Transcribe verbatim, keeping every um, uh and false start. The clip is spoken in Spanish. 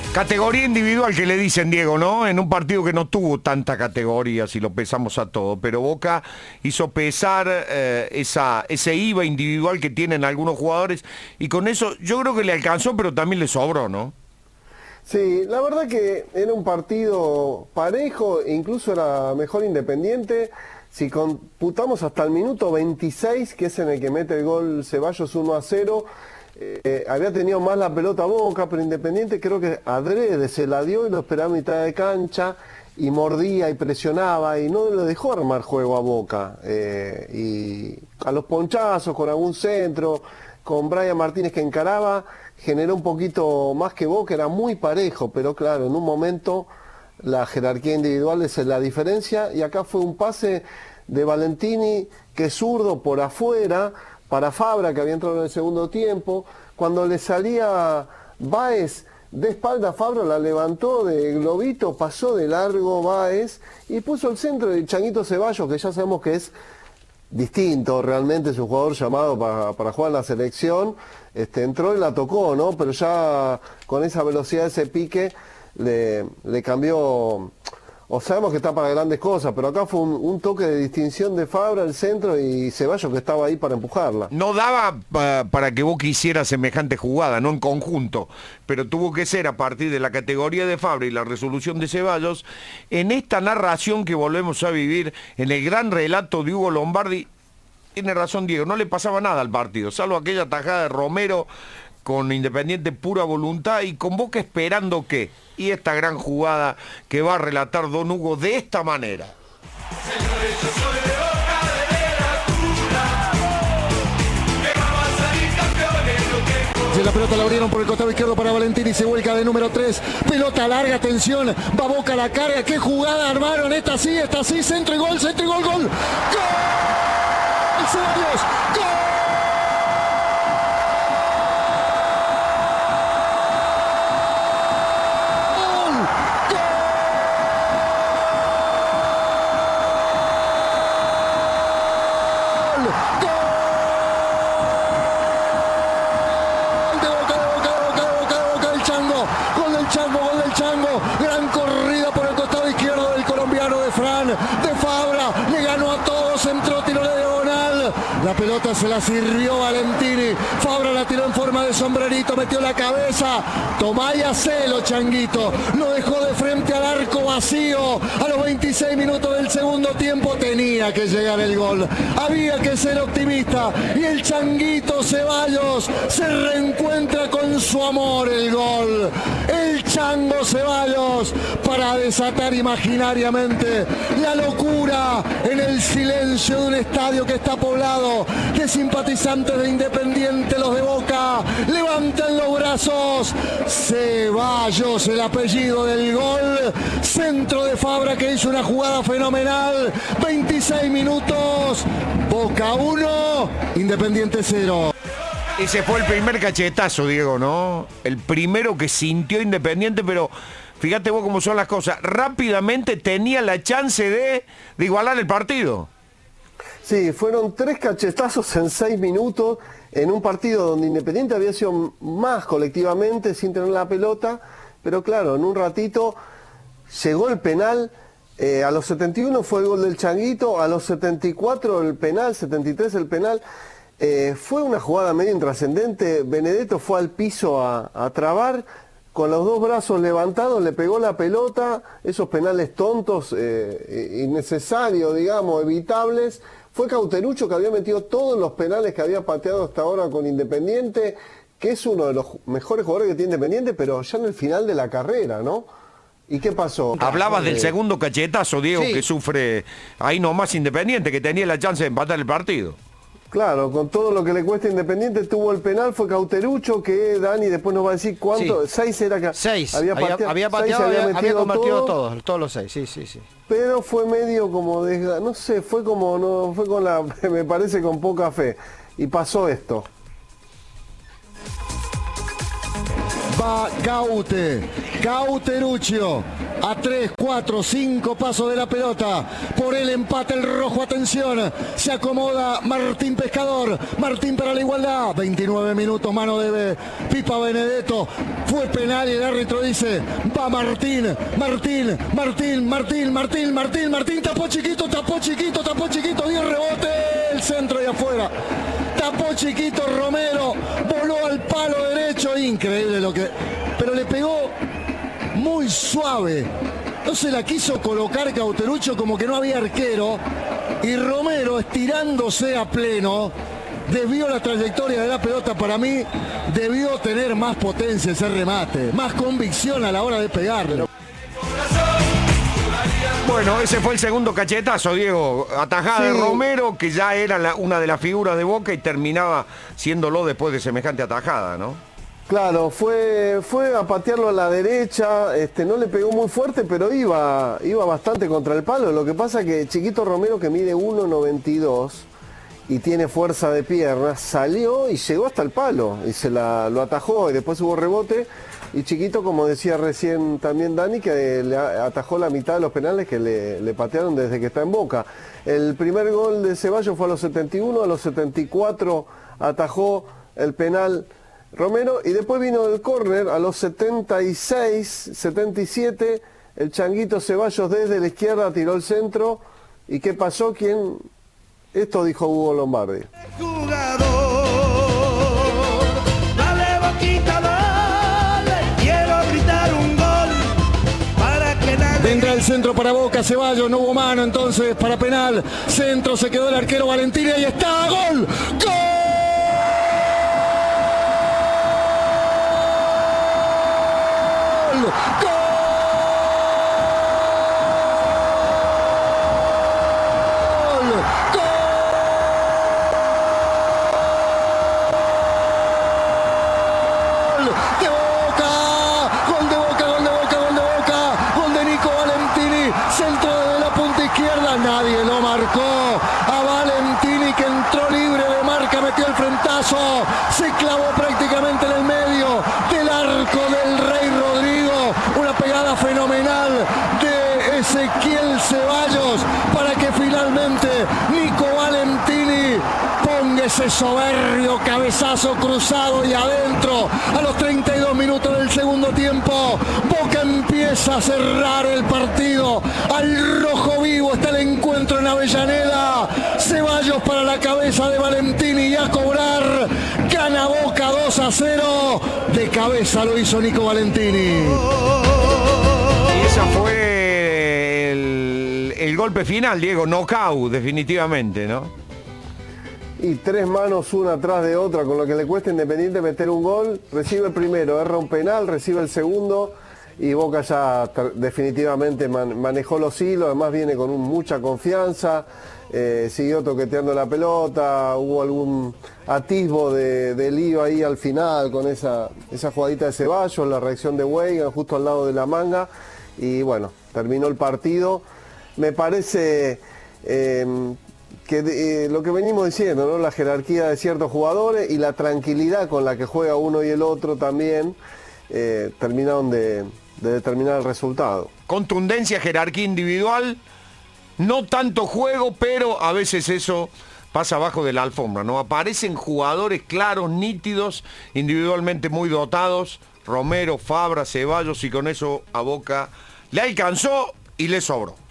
Categoría individual que le dicen, Diego, ¿no? En un partido que no tuvo tanta categoría, si lo pesamos a todo, pero Boca hizo pesar eh, esa, ese I V A individual que tienen algunos jugadores, y con eso yo creo que le alcanzó, pero también le sobró, ¿no? Sí, la verdad que era un partido parejo, incluso era mejor Independiente. Si computamos hasta el minuto veintiséis, que es en el que mete el gol Ceballos uno a cero, eh, había tenido más la pelota Boca, pero Independiente creo que adrede se la dio y lo esperaba a mitad de cancha y mordía y presionaba y no le dejó armar juego a Boca. Eh, y a los ponchazos, con algún centro, con Brian Martínez que encaraba, generó un poquito más que Boca, era muy parejo, pero claro, en un momento la jerarquía individual es la diferencia, y acá fue un pase de Valentini, que es zurdo por afuera, para Fabra, que había entrado en el segundo tiempo. Cuando le salía Báez de espalda a Fabra, la levantó de globito, pasó de largo Báez y puso el centro de Changuito Ceballos, que ya sabemos que es distinto, realmente es un jugador llamado para, para jugar en la selección. Este, entró y la tocó, ¿no? Pero ya con esa velocidad, ese pique, le, le cambió. O sabemos que está para grandes cosas, pero acá fue un, un toque de distinción de Fabra al centro y Ceballos que estaba ahí para empujarla. No daba uh, para que Boca hiciera semejante jugada, no en conjunto, pero tuvo que ser a partir de la categoría de Fabra y la resolución de Ceballos, en esta narración que volvemos a vivir, en el gran relato de Hugo Lombardi. Tiene razón Diego, no le pasaba nada al partido, salvo aquella tajada de Romero con Independiente pura voluntad y con Boca esperando qué. Y esta gran jugada que va a relatar Don Hugo de esta manera. Señores, yo soy de Boca de Veracruz, que vamos a salir campeones, lo que... Si la pelota la abrieron por el costado izquierdo para Valentín y se vuelca de número tres. Pelota larga, atención, va Boca a la carga. ¿Qué jugada armaron? Esta sí, esta sí, centro y gol, centro y gol, gol. ¡Gol! ¡Ceballos! ¡Gol! De Fabra, le ganó a todos, entró, tiro de diagonal. La pelota se la sirvió Valentini. Fabra la tiró en forma de sombrerito, metió la cabeza. Tomá y hacelo, Changuito. Lo dejó de frente al arco vacío. A los veintiséis minutos del segundo tiempo tenía que llegar el gol. Había que ser optimista. Y el Changuito Ceballos se reencuentra con su amor, el gol. El Chango Ceballos para desatar imaginariamente la locura en el silencio de un estadio que está poblado de simpatizantes de Independiente. Los de Boca levantan los brazos. Ceballos, el apellido del gol. Centro de Fabra que hizo una jugada fenomenal. veintiséis minutos. Boca uno, Independiente cero. Ese fue el primer cachetazo, Diego, ¿no? El primero que sintió Independiente, pero fíjate vos cómo son las cosas. Rápidamente tenía la chance de, de igualar el partido. Sí, fueron tres cachetazos en seis minutos en un partido donde Independiente había sido más colectivamente sin tener la pelota, pero claro, en un ratito llegó el penal. Eh, a los setenta y uno fue el gol del Changuito, a los setenta y cuatro el penal, setenta y tres el penal. Eh, fue una jugada medio intrascendente. Benedetto fue al piso a, a trabar, con los dos brazos levantados, le pegó la pelota, esos penales tontos, eh, innecesarios, digamos, evitables. Fue Cauterucho, que había metido todos los penales que había pateado hasta ahora con Independiente, que es uno de los mejores jugadores que tiene Independiente, pero ya en el final de la carrera, ¿no? ¿Y qué pasó? Hablabas Eh, del segundo cachetazo, Diego, sí. que sufre ahí nomás Independiente, que tenía la chance de empatar el partido. Claro, con todo lo que le cuesta Independiente, tuvo el penal, fue Cauterucho, que Dani después nos va a decir cuánto, Sí. seis era que Seis. había Había, pateado, había seis pateado, había, había metido convertido todo, todos, todos los seis, sí, sí, sí. pero fue medio como, desga- no sé, fue como, no, fue con la, me parece con poca fe, y pasó esto. Va Gaute, Gauteruccio, a tres, cuatro, cinco pasos de la pelota. Por el empate el rojo, atención. Se acomoda Martín Pescador. Martín para la igualdad. veintinueve minutos, mano de Pipa Benedetto. Fue penal y el árbitro dice, va Martín, Martín, Martín, Martín, Martín, Martín, Martín. Tapó chiquito, tapó chiquito, tapó chiquito. dio rebote, el centro y afuera. Tapó chiquito Romero, voló al palo derecho, increíble lo que... Pero le pegó muy suave. No se la quiso colocar Cauteruccio, como que no había arquero. Y Romero, estirándose a pleno, desvió la trayectoria de la pelota. Para mí, debió tener más potencia ese remate, más convicción a la hora de pegarle. Bueno, ese fue el segundo cachetazo, Diego. Atajada sí. de Romero, que ya era la, una de las figuras de Boca y terminaba siéndolo después de semejante atajada, ¿no? Claro, fue, fue a patearlo a la derecha, este, no le pegó muy fuerte, pero iba, iba bastante contra el palo. Lo que pasa que Chiquito Romero, que mide uno noventa y dos y tiene fuerza de pierna, salió y llegó hasta el palo y se la, lo atajó y después hubo rebote. Y Chiquito, como decía recién también Dani, que le atajó la mitad de los penales que le, le patearon desde que está en Boca. El primer gol de Ceballos fue a los setenta y uno, a los setenta y cuatro atajó el penal Romero y después vino el córner a los setenta y seis, setenta y siete, el Changuito Ceballos desde la izquierda tiró el centro. ¿Y qué pasó? ¿Quién? Esto dijo Hugo Lombardi. Vendrá el centro para Boca, Ceballos, no hubo mano entonces para penal. Centro, se quedó el arquero Valentín y ahí está, ¡gol! ¡Gol! ¡Gol! Nadie lo marcó a Valentini, que entró libre de marca, metió el frentazo, se clavó prácticamente en el medio del arco del Rey Rodrigo. Una pegada fenomenal de Ezequiel Ceballos para que finalmente Nico Valentini ponga ese soberbio cabezazo cruzado y adentro. A los treinta y dos minutos del segundo tiempo, Boca empieza a cerrar el partido. Al rojo vivo está el encuentro en Avellaneda. Ceballos para la cabeza de Valentini y a cobrar. Gana Boca dos a cero. De cabeza lo hizo Nico Valentini. Y esa fue el, el golpe final, Diego. Knockout, definitivamente, ¿no? Y tres manos una atrás de otra, con lo que le cuesta a Independiente meter un gol. Recibe el primero, erra un penal, recibe el segundo y Boca ya definitivamente man, manejó los hilos. Además viene con un, mucha confianza, eh, siguió toqueteando la pelota, hubo algún atisbo de, de lío ahí al final con esa, esa jugadita de Ceballos, la reacción de Weigan justo al lado de la manga y bueno, terminó el partido. Me parece... Eh, que eh, lo que venimos diciendo, ¿no? La jerarquía de ciertos jugadores y la tranquilidad con la que juega uno y el otro también eh, terminaron de, de determinar el resultado. Contundencia, jerarquía individual, no tanto juego, pero a veces eso pasa abajo de la alfombra, ¿no? Aparecen jugadores claros, nítidos, individualmente muy dotados, Romero, Fabra, Ceballos, y con eso a Boca le alcanzó y le sobró.